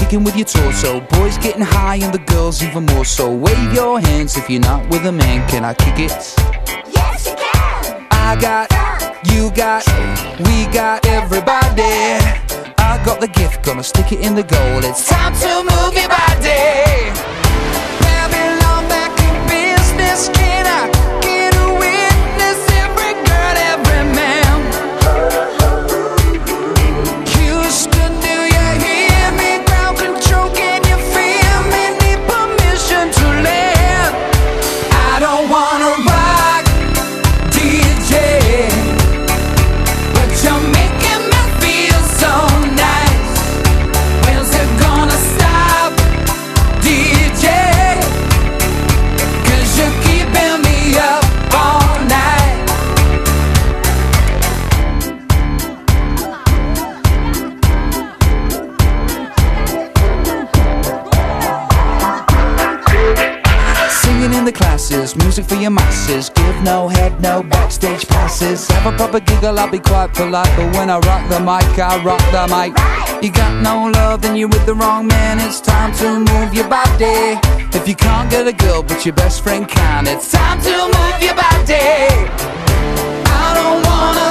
kicking with your torso. Boys getting high and the girls even more so. Wave your hands if you're not with a man. Can I kick it? Yes, you can. I got, you got, we got everybody. I got the gift, gonna stick it in the goal. It's time to move your body. Babylon back in business. Can I get a witness? Every girl, every man. Houston, do you hear me? Ground control, can you feel me? Need permission to land. I don't wanna rock, DJ, but you're making me feel so nice. When's it gonna stop, DJ? 'Cause you're keeping me up all night. Singing in the classes, music for your masses. Give no head, no backstage passes. Have a proper giggle, I'll be quite polite. But when I rock the mic, I rock the mic. You got no love, then you're with the wrong man. It's time to move your body. If you can't get a girl, but your best friend can, it's time to move your body. I don't wanna